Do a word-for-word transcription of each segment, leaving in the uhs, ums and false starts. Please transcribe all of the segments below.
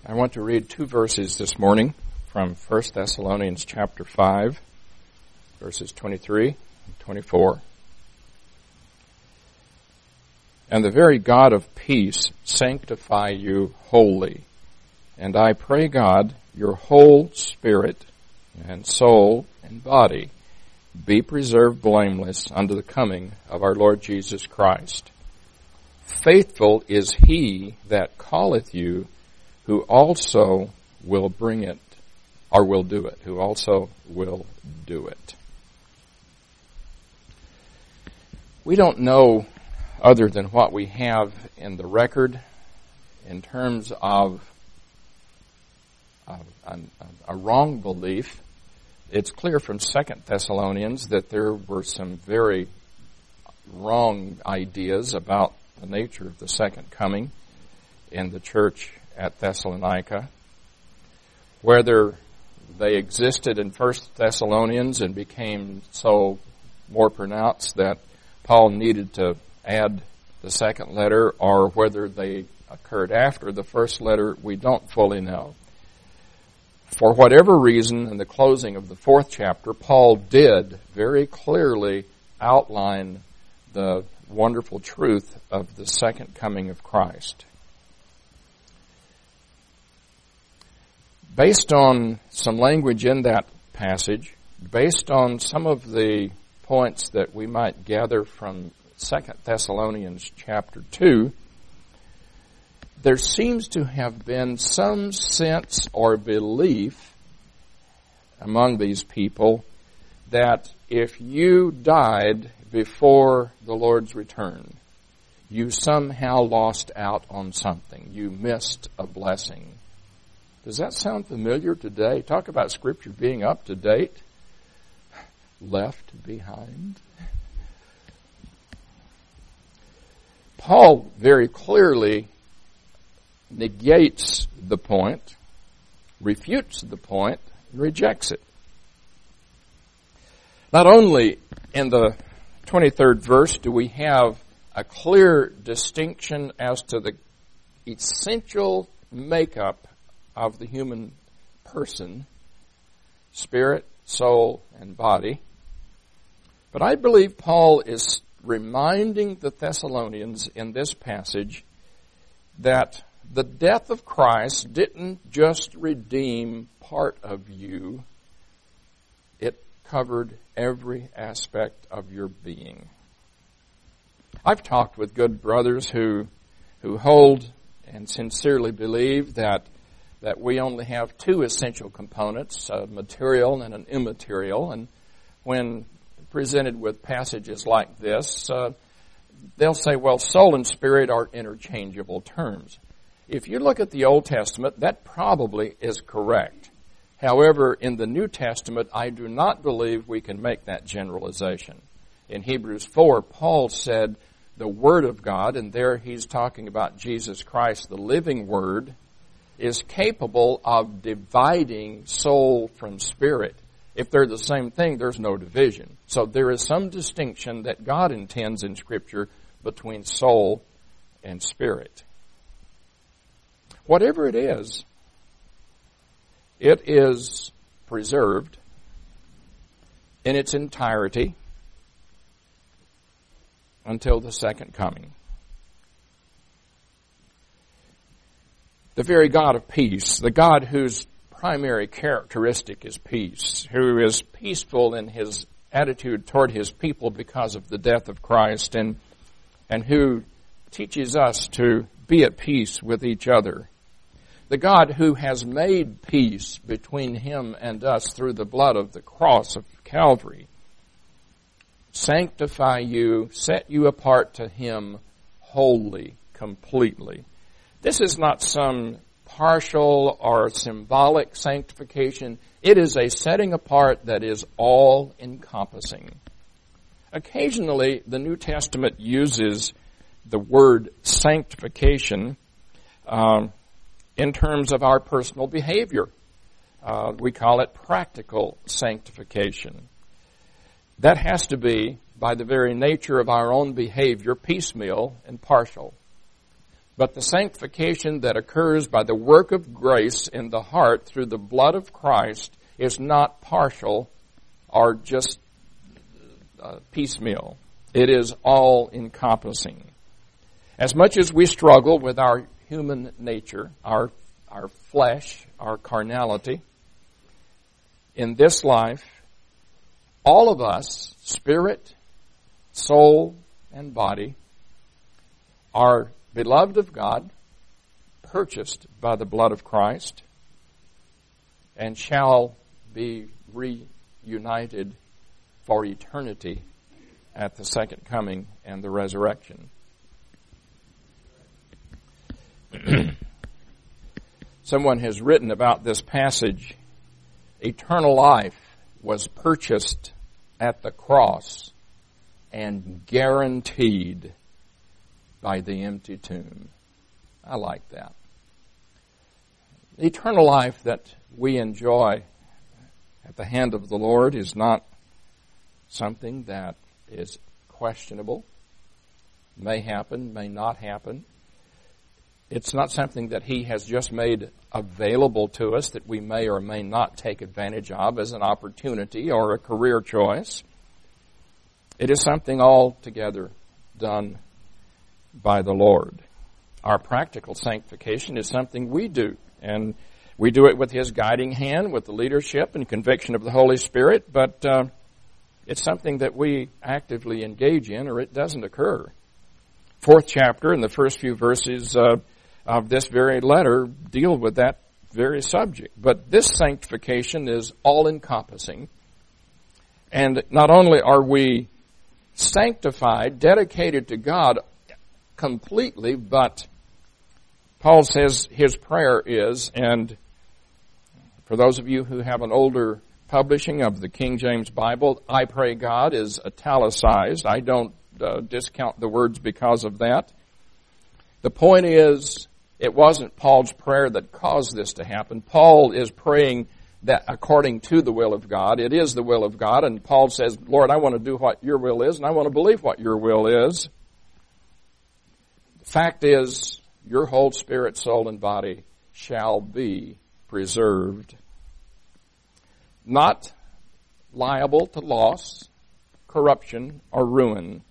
I want to read two verses this morning from First Thessalonians chapter five, verses twenty-three and twenty-four. And the very God of peace sanctify you wholly. And I pray God, your whole spirit and soul and body be preserved blameless unto the coming of our Lord Jesus Christ. Faithful is he that calleth you, who also will bring it, or will do it, who also will do it. We don't know other than what we have in the record in terms of a, a, a wrong belief. It's clear from Second Thessalonians that there were some very wrong ideas about the nature of the second coming in the church at Thessalonica. Whether they existed in First Thessalonians and became so more pronounced that Paul needed to add the second letter, or whether they occurred after the first letter, we don't fully know. For whatever reason, in the closing of the fourth chapter, Paul did very clearly outline the wonderful truth of the second coming of Christ. Based on some language in that passage, based on some of the points that we might gather from Second Thessalonians chapter two, there seems to have been some sense or belief among these people that if you died before the Lord's return, you somehow lost out on something. You missed a blessing. Does that sound familiar today? Talk about Scripture being up to date. Left behind. Paul very clearly negates the point, refutes the point, and rejects it. Not only in the twenty-third verse do we have a clear distinction as to the essential makeup of the human person, spirit, soul, and body, but I believe Paul is reminding the Thessalonians in this passage that the death of Christ didn't just redeem part of you, it covered every aspect of your being. I've talked with good brothers who who hold and sincerely believe that that we only have two essential components, a material and an immaterial, and when presented with passages like this, uh, they'll say, well, soul and spirit are interchangeable terms. If you look at the Old Testament, that probably is correct. However, in the New Testament, I do not believe we can make that generalization. In Hebrews four, Paul said the Word of God, and there he's talking about Jesus Christ, the living Word, is capable of dividing soul from spirit. If they're the same thing, there's no division. So there is some distinction that God intends in Scripture between soul and spirit. Whatever it is, it is preserved in its entirety until the second coming. The very God of peace, the God whose primary characteristic is peace, who is peaceful in his attitude toward his people because of the death of Christ, and and who teaches us to be at peace with each other. The God who has made peace between him and us through the blood of the cross of Calvary. Sanctify you, set you apart to him wholly, completely. This is not some partial or symbolic sanctification. It is a setting apart that is all-encompassing. Occasionally, the New Testament uses the word sanctification um, in terms of our personal behavior. Uh, we call it practical sanctification. That has to be, by the very nature of our own behavior, piecemeal and partial. But the sanctification that occurs by the work of grace in the heart through the blood of Christ is not partial or just uh, piecemeal. It is all-encompassing. As much as we struggle with our human nature, our, our flesh, our carnality, in this life, all of us, spirit, soul, and body, are beloved of God, purchased by the blood of Christ, and shall be reunited for eternity at the second coming and the resurrection. Someone has written about this passage, eternal life was purchased at the cross and guaranteed by the empty tomb. I like that. The eternal life that we enjoy at the hand of the Lord is not something that is questionable, may happen, may not happen. It's not something that He has just made available to us that we may or may not take advantage of as an opportunity or a career choice. It is something altogether done by the Lord. Our practical sanctification is something we do, and we do it with His guiding hand, with the leadership and conviction of the Holy Spirit, but uh, it's something that we actively engage in or it doesn't occur. Fourth chapter and the first few verses uh, of this very letter deal with that very subject. But this sanctification is all-encompassing. And not only are we sanctified, dedicated to God completely, but Paul says his prayer is, and for those of you who have an older publishing of the King James Bible, I pray God is italicized. I don't uh, discount the words because of that. The point is, it wasn't Paul's prayer that caused this to happen. Paul is praying that according to the will of God. It is the will of God, and Paul says, Lord, I want to do what your will is, and I want to believe what your will is. The fact is, your whole spirit, soul, and body shall be preserved, not liable to loss, corruption, or ruin.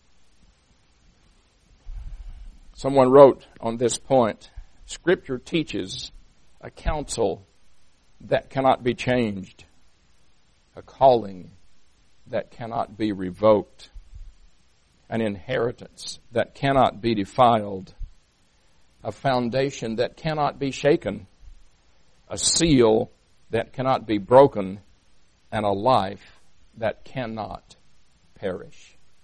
Someone wrote on this point, Scripture teaches a counsel that cannot be changed, a calling that cannot be revoked, an inheritance that cannot be defiled, a foundation that cannot be shaken, a seal that cannot be broken, and a life that cannot perish.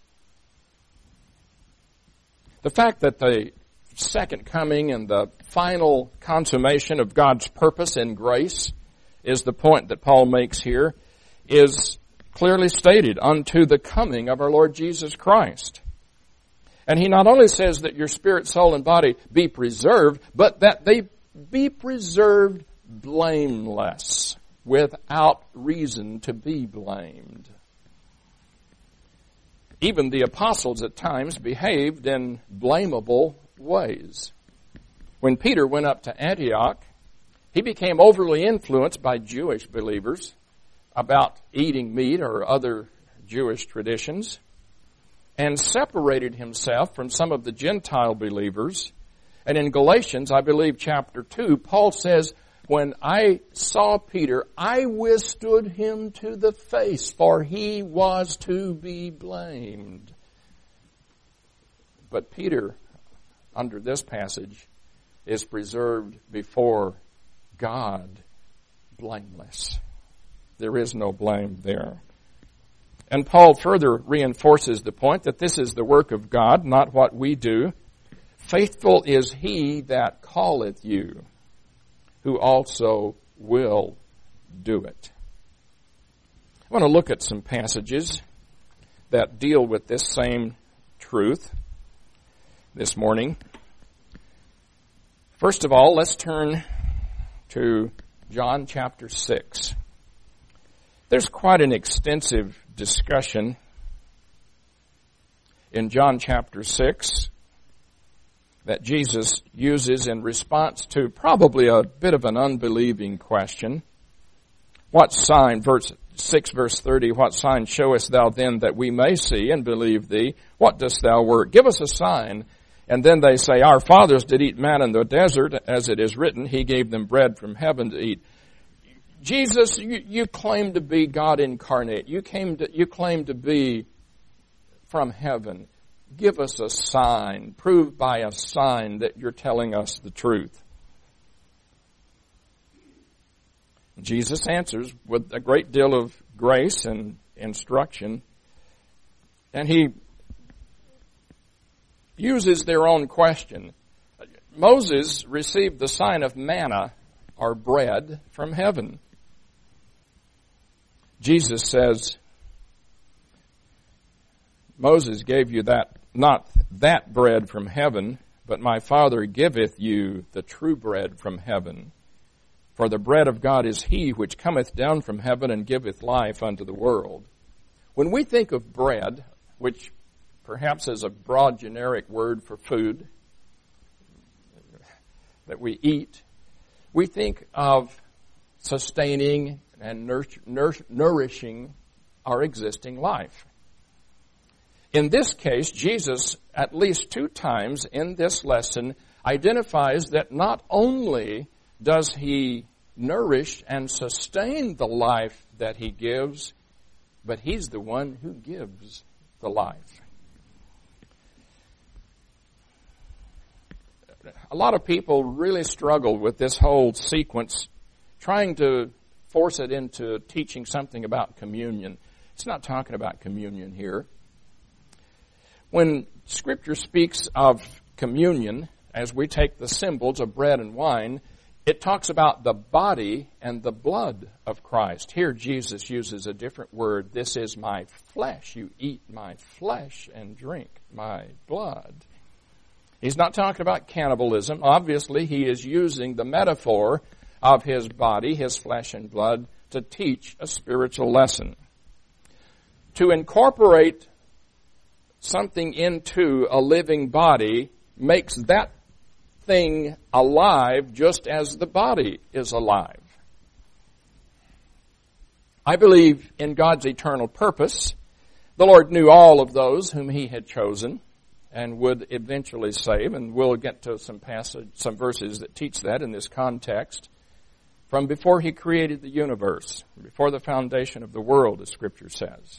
The fact that the second coming and the final consummation of God's purpose in grace is the point that Paul makes here, is clearly stated, unto the coming of our Lord Jesus Christ. And he not only says that your spirit, soul, and body be preserved, but that they be preserved blameless, without reason to be blamed. Even the apostles at times behaved in blamable ways. When Peter went up to Antioch, he became overly influenced by Jewish believers about eating meat or other Jewish traditions, and separated himself from some of the Gentile believers. And in Galatians, I believe chapter two, Paul says, when I saw Peter, I withstood him to the face, for he was to be blamed. But Peter, under this passage, is preserved before God blameless. There is no blame there. And Paul further reinforces the point that this is the work of God, not what we do. Faithful is he that calleth you, who also will do it. I want to look at some passages that deal with this same truth this morning. First of all, let's turn to John chapter six. There's quite an extensive discussion in John chapter six that Jesus uses in response to probably a bit of an unbelieving question. What sign, verse six, verse thirty, what sign showest thou then that we may see and believe thee? What dost thou work? Give us a sign. And then they say, our fathers did eat manna in the desert, as it is written, he gave them bread from heaven to eat. Jesus, you, you claim to be God incarnate. You came to, you claim to be from heaven. Give us a sign. Prove by a sign that you're telling us the truth. Jesus answers with a great deal of grace and instruction. And he uses their own question. Moses received the sign of manna, or bread, from heaven. Jesus says, Moses gave you that, not that bread from heaven, but my Father giveth you the true bread from heaven. For the bread of God is he which cometh down from heaven and giveth life unto the world. When we think of bread, which perhaps is a broad generic word for food that we eat, we think of sustaining and nourishing our existing life. In this case, Jesus, at least two times in this lesson, identifies that not only does he nourish and sustain the life that he gives, but he's the one who gives the life. A lot of people really struggle with this whole sequence, trying to force it into teaching something about communion. It's not talking about communion here. When Scripture speaks of communion, as we take the symbols of bread and wine, it talks about the body and the blood of Christ. Here Jesus uses a different word. This is my flesh. You eat my flesh and drink my blood. He's not talking about cannibalism. Obviously, he is using the metaphor of his body, his flesh and blood, to teach a spiritual lesson. To incorporate something into a living body makes that thing alive just as the body is alive. I believe in God's eternal purpose. The Lord knew all of those whom he had chosen and would eventually save, and we'll get to some passage, some verses that teach that in this context. From before he created the universe, before the foundation of the world, as Scripture says.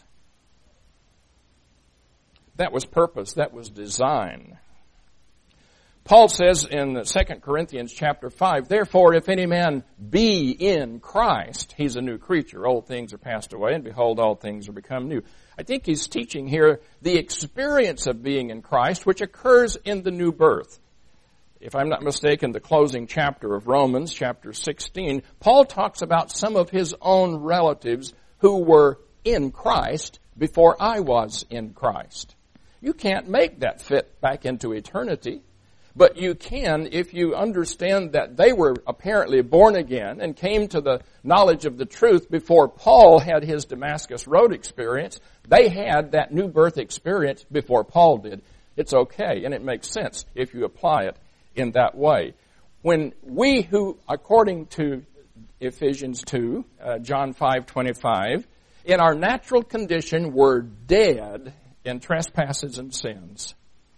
That was purpose, that was design. Paul says in Second Corinthians chapter five, therefore if any man be in Christ, he's a new creature. Old things are passed away, and behold, all things are become new. I think he's teaching here the experience of being in Christ, which occurs in the new birth. If I'm not mistaken, the closing chapter of Romans, chapter sixteen, Paul talks about some of his own relatives who were in Christ before I was in Christ. You can't make that fit back into eternity. But you can if you understand that they were apparently born again and came to the knowledge of the truth before Paul had his Damascus Road experience. They had that new birth experience before Paul did. It's okay, and it makes sense if you apply it in that way. When we who, according to Ephesians two, uh, John five twenty-five, in our natural condition were dead in trespasses and sins,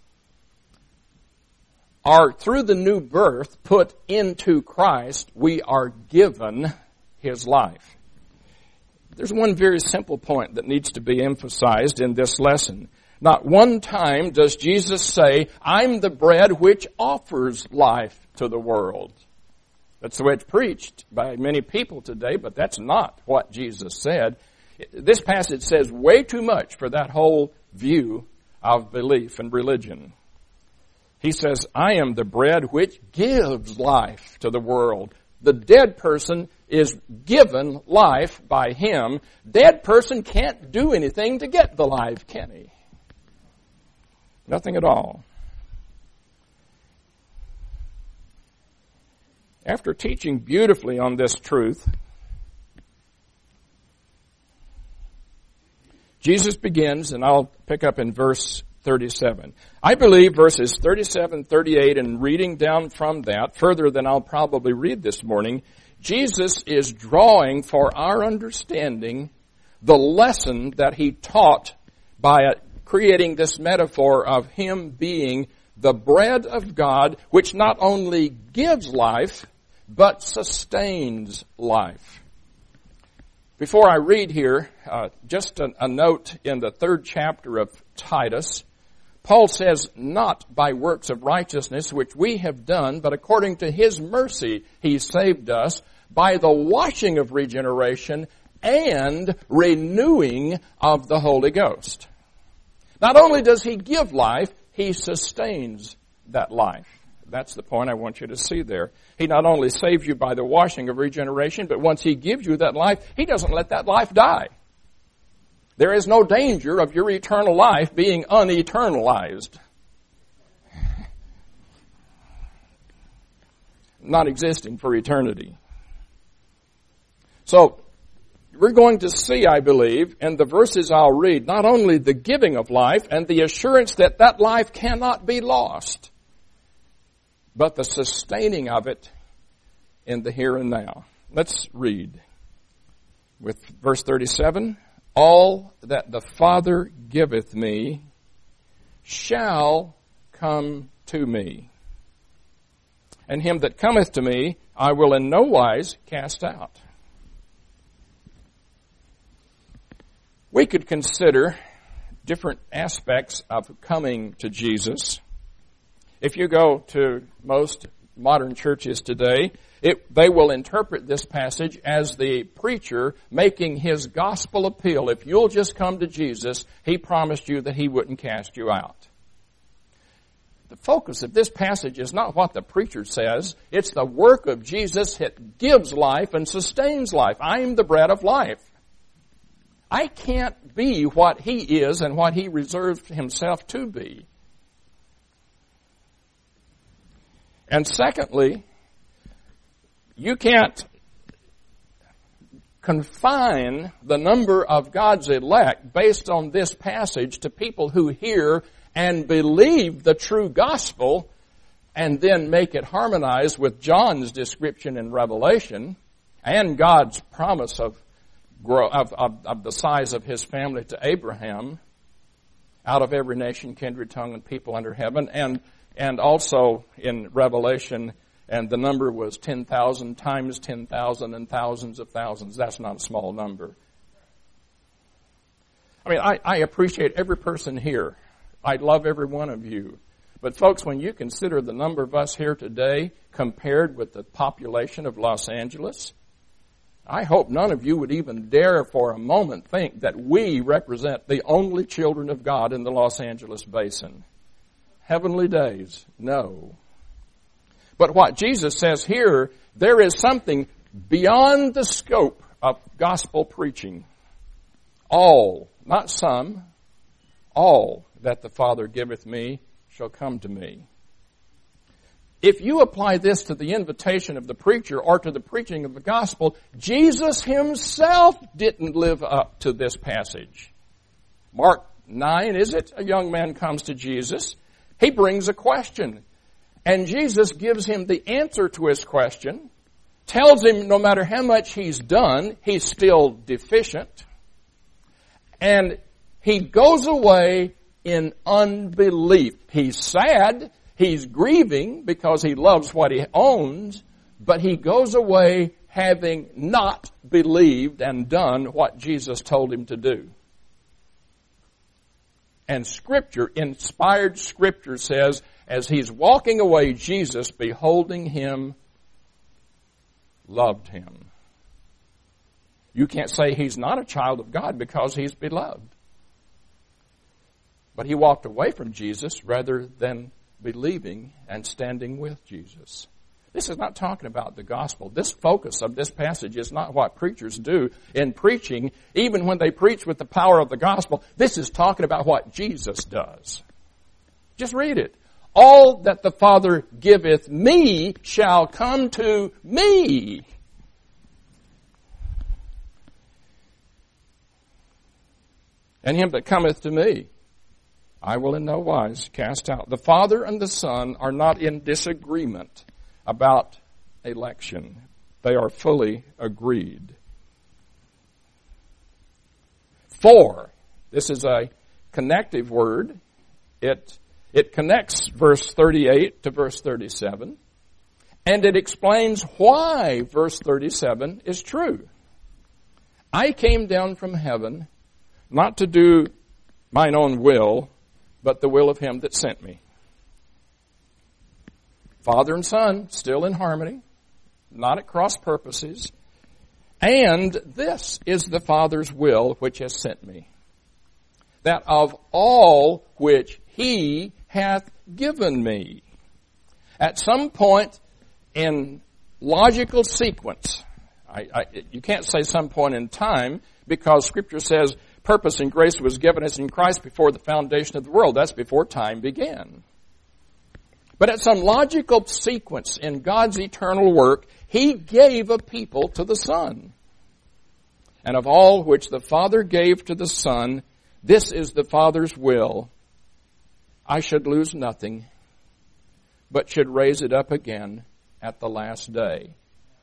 are through the new birth put into Christ, we are given his life. There's one very simple point that needs to be emphasized in this lesson. Not one time does Jesus say, I'm the bread which offers life to the world. That's the way it's preached by many people today, but that's not what Jesus said. This passage says way too much for that whole view of belief and religion. He says, I am the bread which gives life to the world. The dead person is given life by him. Dead person can't do anything to get the life, can he? Nothing at all. After teaching beautifully on this truth, Jesus begins, and I'll pick up in verse thirty-seven. I believe verses thirty-seven, thirty-eight, and reading down from that, further than I'll probably read this morning, Jesus is drawing for our understanding the lesson that he taught by creating this metaphor of him being the bread of God, which not only gives life, but sustains life. Before I read here, uh, just a, a note in the third chapter of Titus. Paul says, not by works of righteousness which we have done, but according to his mercy he saved us by the washing of regeneration and renewing of the Holy Ghost. Not only does he give life, he sustains that life. That's the point I want you to see there. He not only saves you by the washing of regeneration, but once he gives you that life, he doesn't let that life die. There is no danger of your eternal life being uneternalized. Not existing for eternity. So, we're going to see, I believe, in the verses I'll read, not only the giving of life and the assurance that that life cannot be lost, but the sustaining of it in the here and now. Let's read with verse thirty-seven. All that the Father giveth me shall come to me. And him that cometh to me I will in no wise cast out. We could consider different aspects of coming to Jesus. If you go to most modern churches today, it, they will interpret this passage as the preacher making his gospel appeal. If you'll just come to Jesus, he promised you that he wouldn't cast you out. The focus of this passage is not what the preacher says. It's the work of Jesus that gives life and sustains life. I am the bread of life. I can't be what he is and what he reserved himself to be. And secondly, you can't confine the number of God's elect based on this passage to people who hear and believe the true gospel and then make it harmonize with John's description in Revelation and God's promise of, of, of, of the size of his family to Abraham out of every nation, kindred, tongue, and people under heaven, and and also in Revelation, and the number was ten thousand times ten thousand and thousands of thousands. That's not a small number. I mean, I, I appreciate every person here. I love every one of you. But folks, when you consider the number of us here today compared with the population of Los Angeles, I hope none of you would even dare for a moment think that we represent the only children of God in the Los Angeles basin. Heavenly days, no. But what Jesus says here, there is something beyond the scope of gospel preaching. All, not some, all that the Father giveth me shall come to me. If you apply this to the invitation of the preacher or to the preaching of the gospel, Jesus himself didn't live up to this passage. Mark nine, is it? A young man comes to Jesus. He brings a question. And Jesus gives him the answer to his question, tells him no matter how much he's done, he's still deficient. And he goes away in unbelief. He's sad. He's grieving because he loves what he owns, but he goes away having not believed and done what Jesus told him to do. And Scripture, inspired Scripture says, as he's walking away, Jesus, beholding him, loved him. You can't say he's not a child of God because he's beloved. But he walked away from Jesus rather than believing and standing with Jesus. This is not talking about the gospel. This focus of this passage is not what preachers do in preaching, even when they preach with the power of the gospel. This is talking about what Jesus does. Just read it. All that the Father giveth me shall come to me. And him that cometh to me I will in no wise cast out. The Father and the Son are not in disagreement about election. They are fully agreed. For, this is a connective word. It, it connects verse thirty-eight to verse thirty-seven. And it explains why verse thirty-seven is true. I came down from heaven not to do mine own will, but the will of him that sent me. Father and Son, still in harmony, not at cross purposes. And this is the Father's will which has sent me, that of all which he hath given me. At some point in logical sequence, I, I, you can't say some point in time, because Scripture says purpose and grace was given us in Christ before the foundation of the world. That's before time began. But at some logical sequence in God's eternal work, he gave a people to the Son. And of all which the Father gave to the Son, this is the Father's will. I should lose nothing, but should raise it up again at the last day.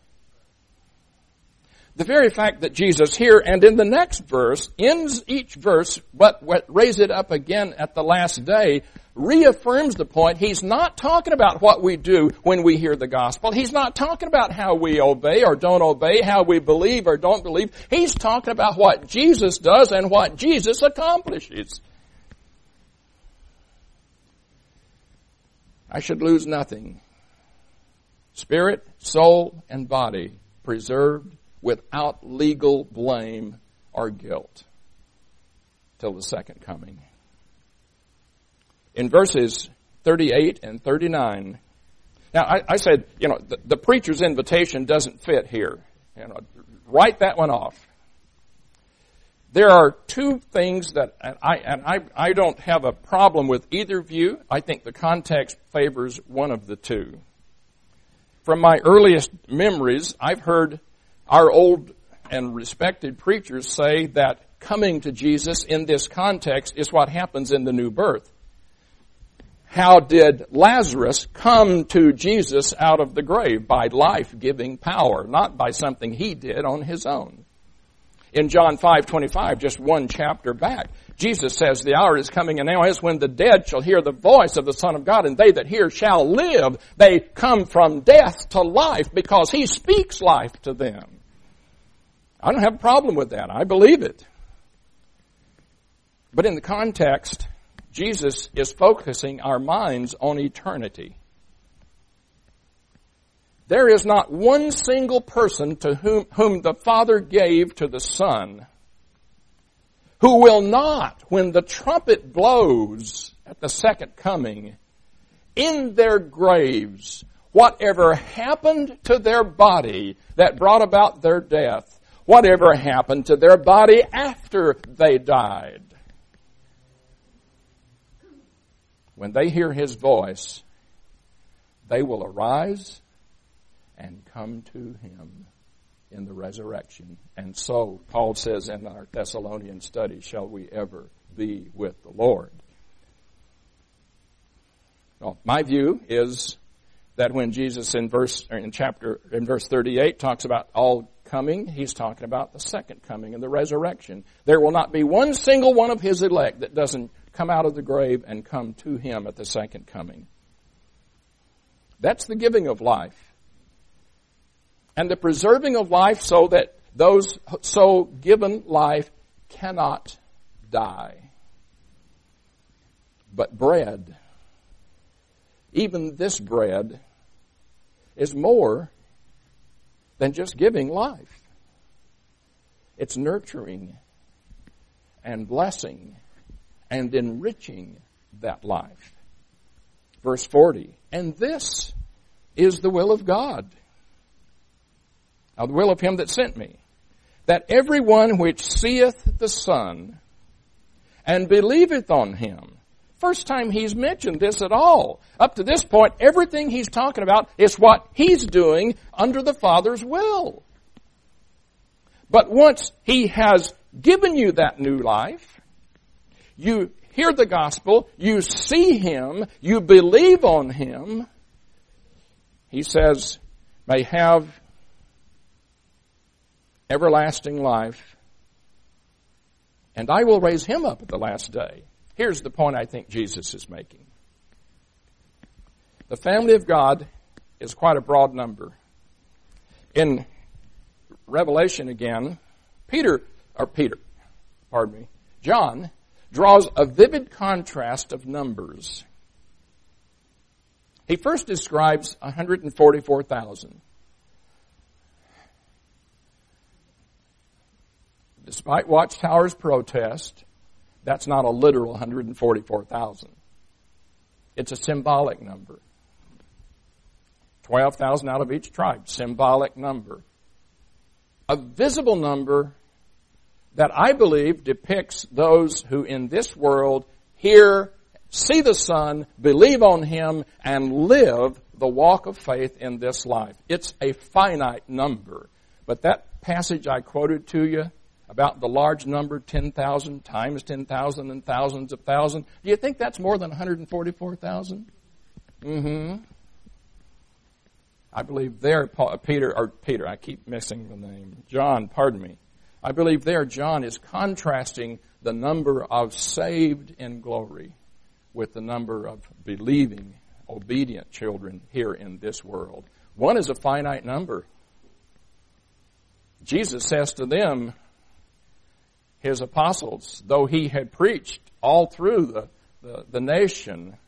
The very fact that Jesus here and in the next verse ends each verse, but raise it up again at the last day, reaffirms the point. He's not talking about what we do when we hear the gospel. He's not talking about how we obey or don't obey, how we believe or don't believe. He's talking about what Jesus does and what Jesus accomplishes. I should lose nothing. Spirit, soul, and body preserved without legal blame or guilt till the second coming. In verses thirty-eight and thirty-nine, now I, I said, you know, the, the preacher's invitation doesn't fit here. You know, write that one off. There are two things that, and I, and I, I don't have a problem with either view. I think the context favors one of the two. From my earliest memories, I've heard our old and respected preachers say that coming to Jesus in this context is what happens in the new birth. How did Lazarus come to Jesus out of the grave? By life-giving power, not by something he did on his own. In John five twenty-five, just one chapter back, Jesus says, the hour is coming and now is when the dead shall hear the voice of the Son of God, and they that hear shall live. They come from death to life because he speaks life to them. I don't have a problem with that. I believe it. But in the context, Jesus is focusing our minds on eternity. There is not one single person to whom, whom the Father gave to the Son who will not, when the trumpet blows at the second coming, in their graves, whatever happened to their body that brought about their death, whatever happened to their body after they died, when they hear his voice, they will arise and come to him in the resurrection. And so, Paul says in our Thessalonian study, shall we ever be with the Lord? Well, my view is that when Jesus in verse in chapter in verse thirty-eight talks about all coming, he's talking about the second coming and the resurrection. There will not be one single one of his elect that doesn't come out of the grave and come to him at the second coming. That's the giving of life. And the preserving of life so that those so given life cannot die. But bread, even this bread, is more than just giving life. It's nurturing and blessing and enriching that life. Verse forty, and this is the will of God. Now the will of him that sent me, that everyone which seeth the Son and believeth on him. First time he's mentioned this at all. Up to this point, everything he's talking about is what he's doing under the Father's will. But once he has given you that new life, you hear the gospel, you see him, you believe on him, he says, may have everlasting life, and I will raise him up at the last day. Here's the point I think Jesus is making. The family of God is quite a broad number. In Revelation again, Peter, or Peter, pardon me, John draws a vivid contrast of numbers. He first describes one hundred forty-four thousand. Despite Watchtower's protest, that's not a literal one hundred forty-four thousand. It's a symbolic number. twelve thousand out of each tribe, symbolic number. A visible number that I believe depicts those who in this world hear, see the Son, believe on him, and live the walk of faith in this life. It's a finite number. But that passage I quoted to you about the large number, ten thousand times ten thousand and thousands of thousands, do you think that's more than one hundred forty-four thousand? Mm-hmm. I believe there, Paul, Peter, or Peter, I keep missing the name, John, pardon me. I believe there John is contrasting the number of saved in glory with the number of believing, obedient children here in this world. One is a finite number. Jesus says to them, his apostles, though he had preached all through the, the, the nation,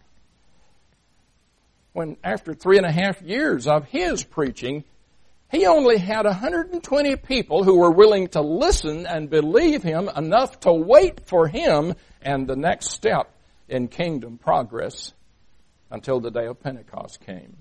when after three and a half years of his preaching, he only had one hundred twenty people who were willing to listen and believe him enough to wait for him and the next step in kingdom progress until the day of Pentecost came.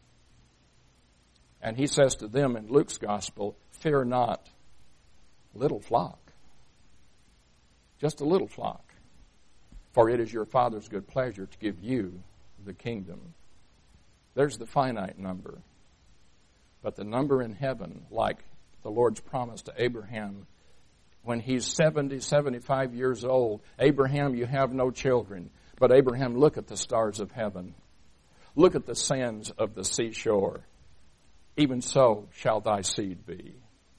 And he says to them in Luke's gospel, fear not, little flock. Just a little flock. For it is your Father's good pleasure to give you the kingdom. There's the finite number. But the number in heaven, like the Lord's promise to Abraham, when he's seventy, seventy-five years old, Abraham, you have no children. But Abraham, look at the stars of heaven. Look at the sands of the seashore. Even so shall thy seed be.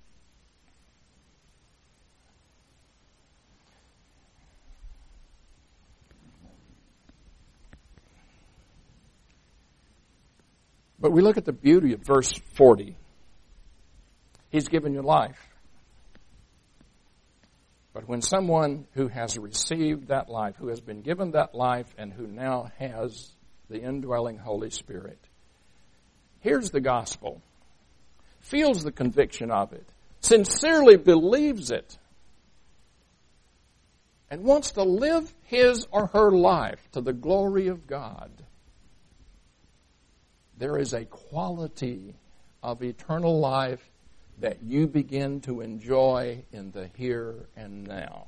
But we look at the beauty of verse forty. He's given you life. But when someone who has received that life, who has been given that life, and who now has the indwelling Holy Spirit, hears the gospel, feels the conviction of it, sincerely believes it, and wants to live his or her life to the glory of God, there is a quality of eternal life that you begin to enjoy in the here and now.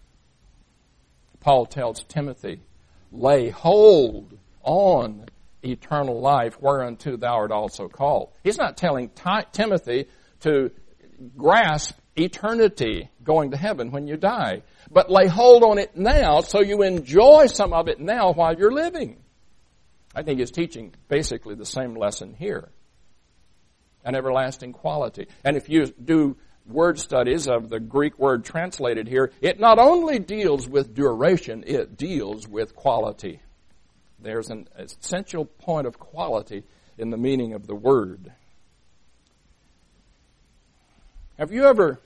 Paul tells Timothy, lay hold on eternal life whereunto thou art also called. He's not telling T- Timothy to grasp eternity going to heaven when you die, but lay hold on it now so you enjoy some of it now while you're living. I think he's teaching basically the same lesson here. An everlasting quality. And if you do word studies of the Greek word translated here, it not only deals with duration, it deals with quality. There's an essential point of quality in the meaning of the word. Have you ever,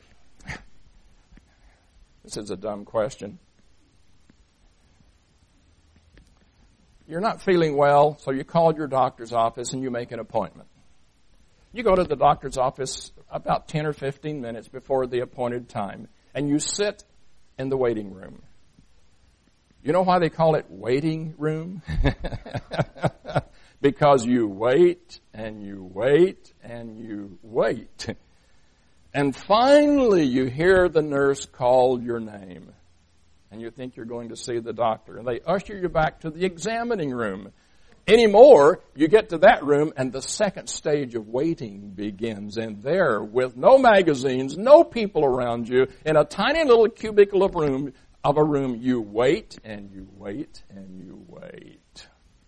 this is a dumb question. You're not feeling well, so you called your doctor's office and you make an appointment. You go to the doctor's office about ten or fifteen minutes before the appointed time, and you sit in the waiting room. You know why they call it waiting room? Because you wait, and you wait, and you wait. And finally you hear the nurse call your name. And you think you're going to see the doctor. And they usher you back to the examining room. Anymore, you get to that room and the second stage of waiting begins. And there, with no magazines, no people around you, in a tiny little cubicle of room, of a room, you wait and you wait and you wait.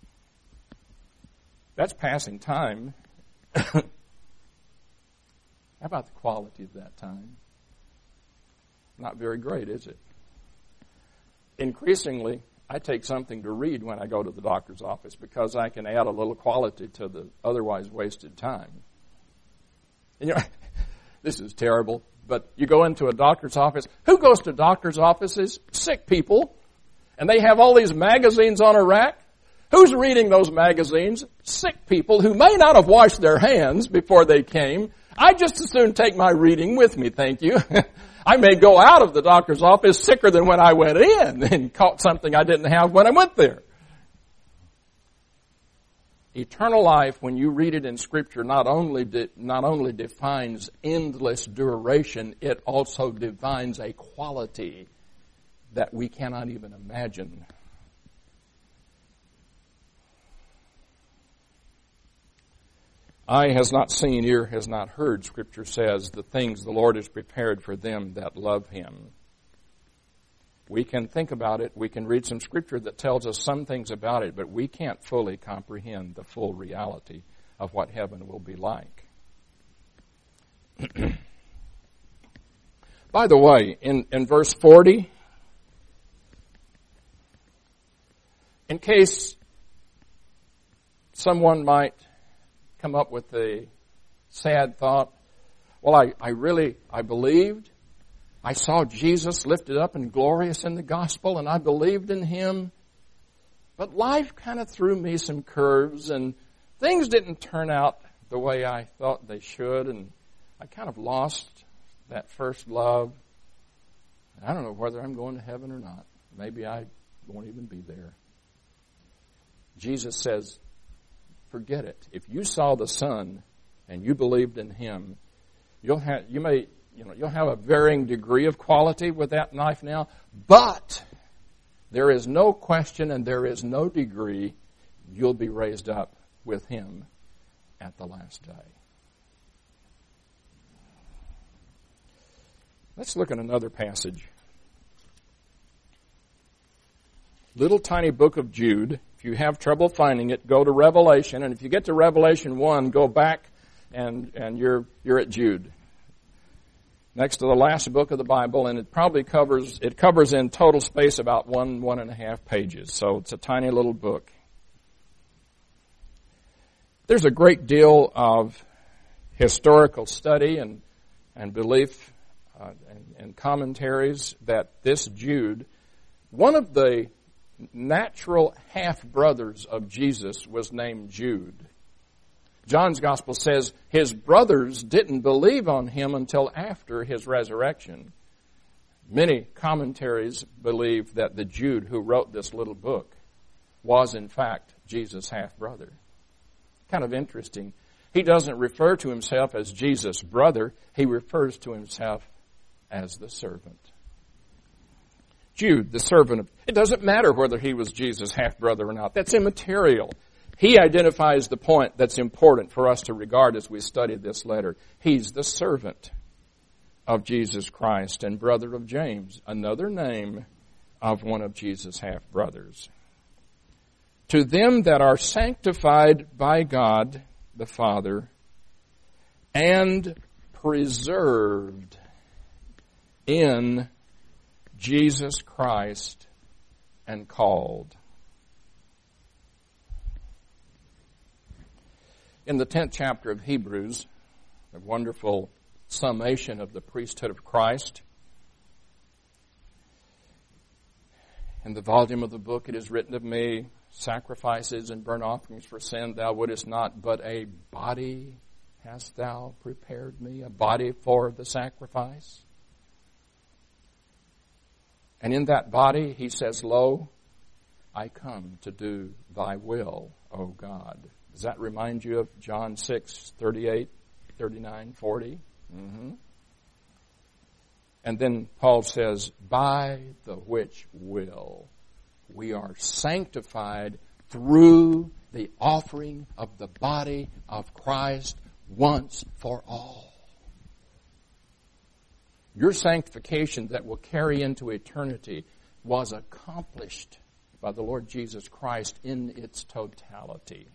That's passing time. How about the quality of that time? Not very great, is it? Increasingly, I take something to read when I go to the doctor's office because I can add a little quality to the otherwise wasted time. And you know, this is terrible, but you go into a doctor's office. Who goes to doctor's offices? Sick people. And they have all these magazines on a rack. Who's reading those magazines? Sick people who may not have washed their hands before they came. I just as soon take my reading with me, thank you. I may go out of the doctor's office sicker than when I went in and caught something I didn't have when I went there. Eternal life, when you read it in Scripture, not only de- not only defines endless duration, it also defines a quality that we cannot even imagine. Eye has not seen, ear has not heard, Scripture says, the things the Lord has prepared for them that love Him. We can think about it, we can read some Scripture that tells us some things about it, but we can't fully comprehend the full reality of what heaven will be like. By the way, in, in verse forty, in case someone might come up with the sad thought, well, I, I really, I believed. I saw Jesus lifted up and glorious in the gospel, and I believed in Him. But life kind of threw me some curves, and things didn't turn out the way I thought they should, and I kind of lost that first love. I don't know whether I'm going to heaven or not. Maybe I won't even be there. Jesus says, forget it. If you saw the Son and you believed in Him, you'll have, you may, you know, you'll have a varying degree of quality with that life now, but there is no question and there is no degree you'll be raised up with Him at the last day. Let's look at another passage. Little tiny book of Jude. If you have trouble finding it, go to Revelation. And if you get to Revelation one, go back and, and you're, you're at Jude. Next to the last book of the Bible, and it probably covers, it covers in total space about one, one and a half pages. So it's a tiny little book. There's a great deal of historical study and, and belief uh, and, and commentaries that this Jude, one of the natural half-brothers of Jesus, was named Jude. John's Gospel says his brothers didn't believe on Him until after His resurrection. Many commentaries believe that the Jude who wrote this little book was in fact Jesus' half-brother. Kind of interesting. He doesn't refer to himself as Jesus' brother. He refers to himself as the servant. Jude, the servant of... It doesn't matter whether he was Jesus' half-brother or not. That's immaterial. He identifies the point that's important for us to regard as we study this letter. He's the servant of Jesus Christ and brother of James, another name of one of Jesus' half-brothers. To them that are sanctified by God the Father and preserved in Jesus Christ and called. In the tenth chapter of Hebrews, a wonderful summation of the priesthood of Christ. In the volume of the book it is written of me, sacrifices and burnt offerings for sin thou wouldest not, but a body hast thou prepared me, a body for the sacrifice. And in that body, he says, lo, I come to do thy will, O God. Does that remind you of John six, thirty-eight, thirty-nine, forty? Mm-hmm. And then Paul says, by the which will we are sanctified through the offering of the body of Christ once for all. Your sanctification that will carry into eternity was accomplished by the Lord Jesus Christ in its totality.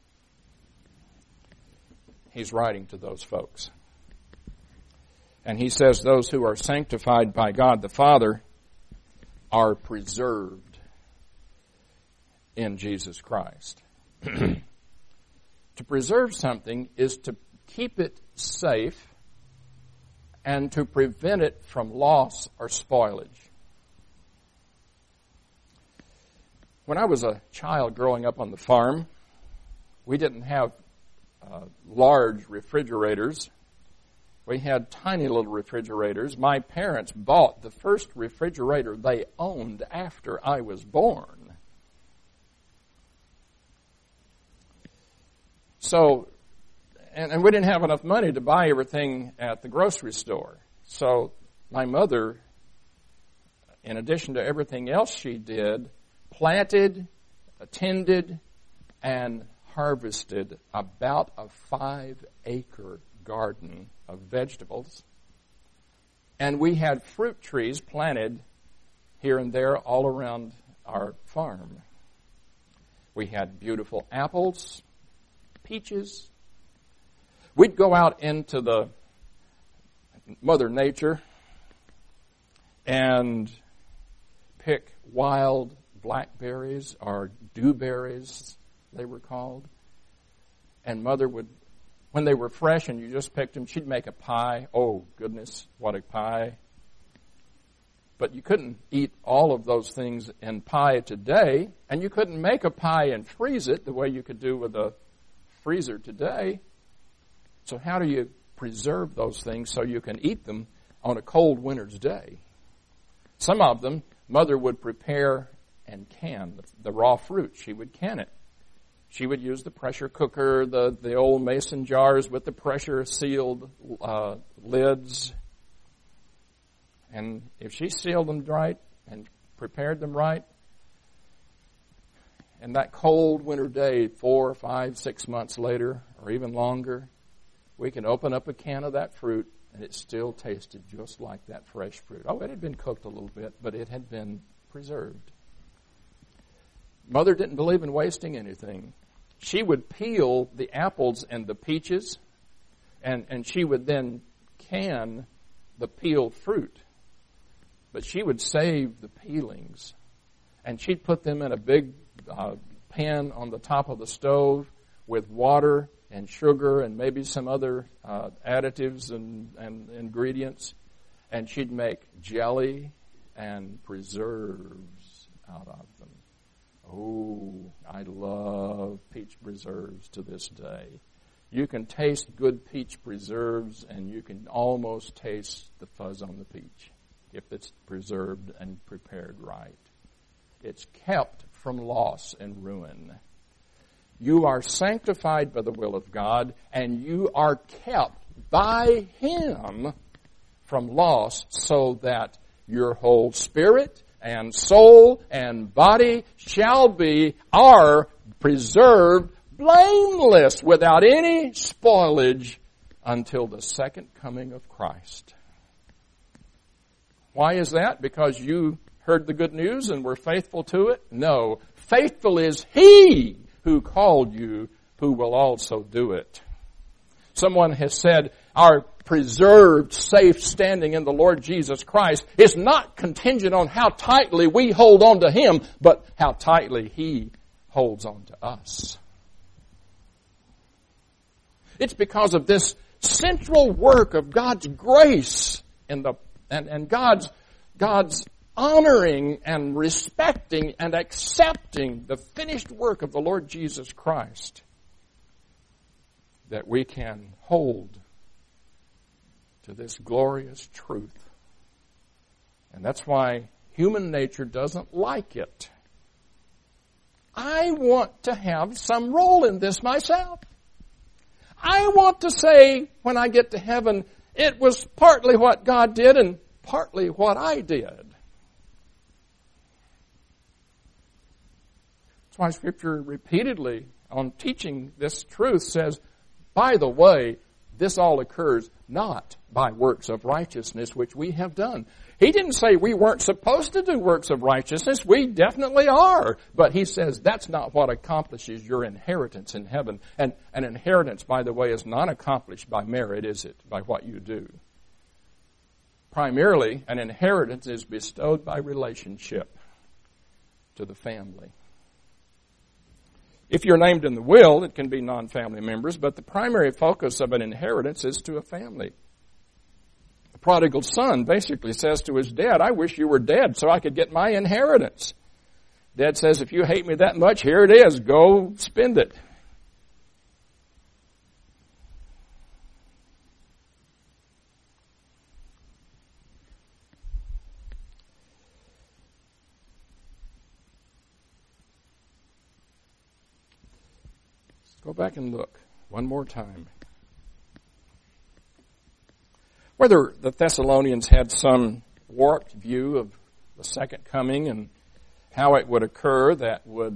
He's writing to those folks. And he says those who are sanctified by God the Father are preserved in Jesus Christ. To preserve something is to keep it safe and to prevent it from loss or spoilage. When I was a child growing up on the farm, we didn't have uh, large refrigerators. We had tiny little refrigerators. My parents bought the first refrigerator they owned after I was born. So, and, and we didn't have enough money to buy everything at the grocery store. So my mother, in addition to everything else she did, planted, attended, and harvested about a five-acre garden of vegetables. And we had fruit trees planted here and there all around our farm. We had beautiful apples, peaches. We'd go out into the Mother Nature and pick wild blackberries or dewberries, they were called. And Mother would, when they were fresh and you just picked them, she'd make a pie. Oh, goodness, what a pie. But you couldn't eat all of those things in pie today, and you couldn't make a pie and freeze it the way you could do with a freezer today. So how do you preserve those things so you can eat them on a cold winter's day? Some of them, Mother would prepare and can the, the raw fruit. She would can it. She would use the pressure cooker, the, the old mason jars with the pressure-sealed uh, lids. And if she sealed them right and prepared them right, and that cold winter day, four, five, six months later, or even longer, we can open up a can of that fruit, and it still tasted just like that fresh fruit. Oh, it had been cooked a little bit, but it had been preserved. Mother didn't believe in wasting anything. She would peel the apples and the peaches, and, and she would then can the peeled fruit. But she would save the peelings, and she'd put them in a big uh, pan on the top of the stove with water and sugar and maybe some other uh, additives and, and ingredients, and she'd make jelly and preserves out of them. Oh, I love peach preserves to this day. You can taste good peach preserves, and you can almost taste the fuzz on the peach if it's preserved and prepared right. It's kept from loss and ruin. You are sanctified by the will of God, and you are kept by Him from loss, so that your whole spirit and soul and body shall be, are preserved blameless without any spoilage until the second coming of Christ. Why is that? Because you heard the good news and were faithful to it? No. Faithful is He who called you, who will also do it. Someone has said, our preserved, safe standing in the Lord Jesus Christ is not contingent on how tightly we hold on to Him, but how tightly He holds on to us. It's because of this central work of God's grace in the and, and God's God's honoring and respecting and accepting the finished work of the Lord Jesus Christ that we can hold to this glorious truth. And that's why human nature doesn't like it. I want to have some role in this myself. I want to say when I get to heaven, it was partly what God did and partly what I did. That's why Scripture repeatedly, on teaching this truth, says, by the way, this all occurs not by works of righteousness which we have done. He didn't say we weren't supposed to do works of righteousness. We definitely are. But he says that's not what accomplishes your inheritance in heaven. And an inheritance, by the way, is not accomplished by merit, is it? By what you do. Primarily, an inheritance is bestowed by relationship to the family. If you're named in the will, it can be non-family members, but the primary focus of an inheritance is to a family. The prodigal son basically says to his dad, I wish you were dead so I could get my inheritance. Dad says, if you hate me that much, here it is. Go spend it. Go back and look one more time. Whether the Thessalonians had some warped view of the second coming and how it would occur that would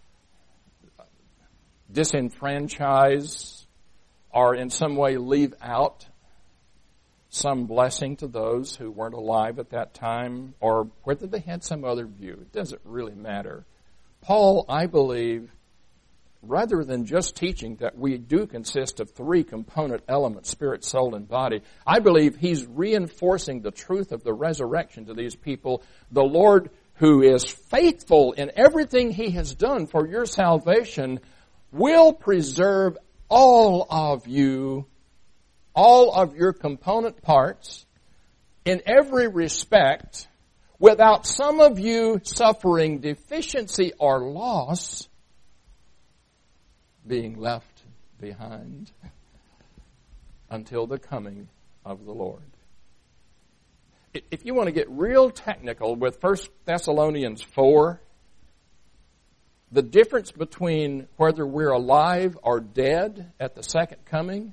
disenfranchise or in some way leave out some blessing to those who weren't alive at that time, or whether they had some other view, it doesn't really matter. Paul, I believe, rather than just teaching that we do consist of three component elements, spirit, soul, and body, I believe he's reinforcing the truth of the resurrection to these people. The Lord, who is faithful in everything he has done for your salvation, will preserve all of you, all of your component parts, in every respect, without some of you suffering deficiency or loss, being left behind until the coming of the Lord. If you want to get real technical with First Thessalonians four, the difference between whether we're alive or dead at the second coming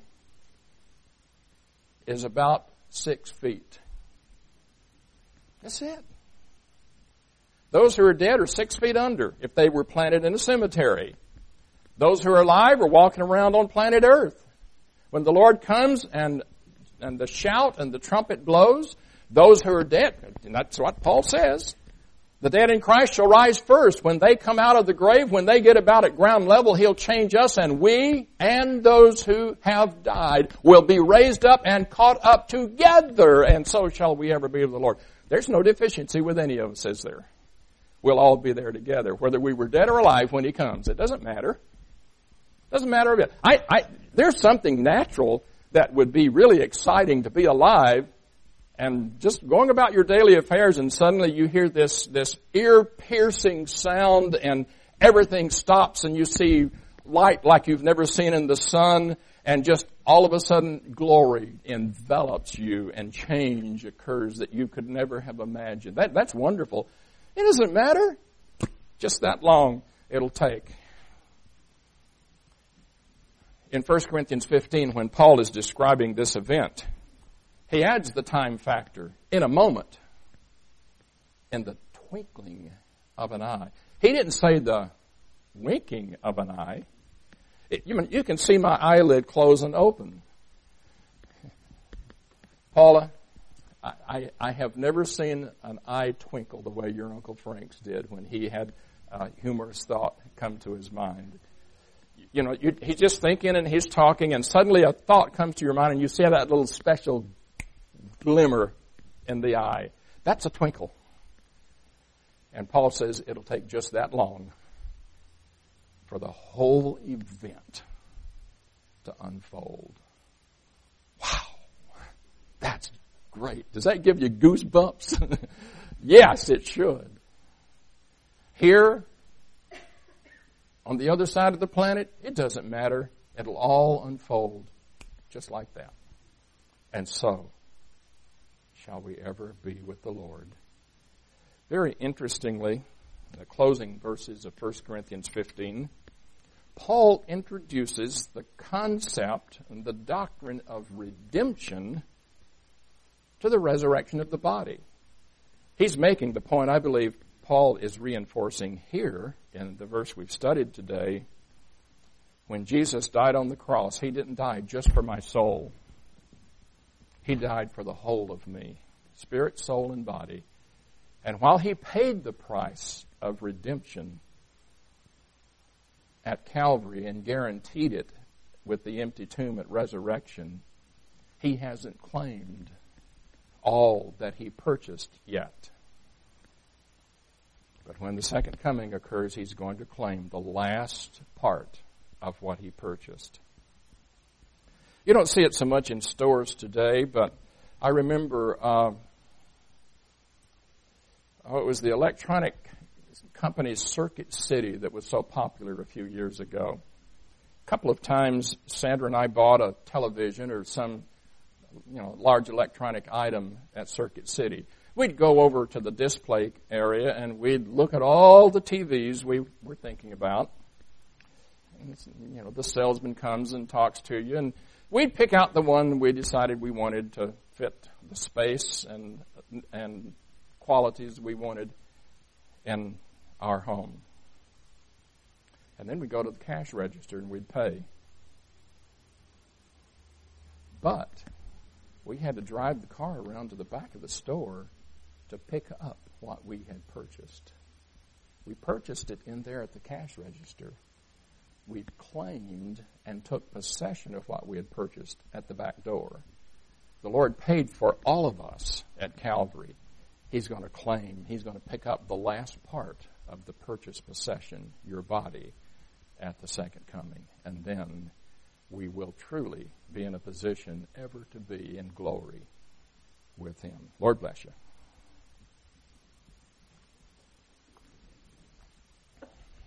is about six feet. That's it. Those who are dead are six feet under if they were planted in a cemetery. Those who are alive are walking around on planet Earth. When the Lord comes and and the shout and the trumpet blows, those who are dead, and that's what Paul says, the dead in Christ shall rise first. When they come out of the grave, when they get about at ground level, he'll change us, and we and those who have died will be raised up and caught up together, and so shall we ever be with the Lord. There's no deficiency with any of us, is there? We'll all be there together, whether we were dead or alive when he comes. It doesn't matter. Doesn't matter a bit. I, I, there's something natural that would be really exciting to be alive and just going about your daily affairs, and suddenly you hear this, this ear-piercing sound and everything stops and you see light like you've never seen in the sun, and just all of a sudden glory envelops you and change occurs that you could never have imagined. That, that's wonderful. It doesn't matter just that long it'll take. In First Corinthians fifteen, when Paul is describing this event, he adds the time factor. In a moment, in the twinkling of an eye. He didn't say the winking of an eye. It, you, you can see my eyelid close and open. Paula, I, I, I have never seen an eye twinkle the way your Uncle Frank's did when he had a humorous thought come to his mind. You know, you, he's just thinking and he's talking, and suddenly a thought comes to your mind and you see that little special glimmer in the eye. That's a twinkle. And Paul says it'll take just that long for the whole event to unfold. Wow. That's great. Does that give you goosebumps? Yes, it should. Here, on the other side of the planet, it doesn't matter. It'll all unfold just like that. And so, shall we ever be with the Lord? Very interestingly, in the closing verses of First Corinthians fifteen, Paul introduces the concept and the doctrine of redemption to the resurrection of the body. He's making the point, I believe, Paul is reinforcing here in the verse we've studied today, When Jesus died on the cross, he didn't die just for my soul. He died for the whole of me, spirit, soul, and body. And while he paid the price of redemption at Calvary and guaranteed it with the empty tomb at resurrection, he hasn't claimed all that he purchased yet. But when the second coming occurs, he's going to claim the last part of what he purchased. You don't see it so much in stores today, but I remember uh, oh, it was the electronic company Circuit City that was so popular a few years ago. A couple of times, Sandra and I bought a television or some, you know, large electronic item at Circuit City. We'd go over to the display area and we'd look at all the T Vs we were thinking about. And it's, you know, the salesman comes and talks to you, and we'd pick out the one we decided we wanted to fit the space and and qualities we wanted in our home. And then we'd go to the cash register and we'd pay. But we had to drive the car around to the back of the store to pick up what we had purchased. We purchased it in there at the cash register. We claimed and took possession of what we had purchased at the back door. The Lord paid for all of us at Calvary. He's going to claim, he's going to pick up the last part of the purchased possession, your body, at the second coming. And then we will truly be in a position ever to be in glory with him. Lord bless you.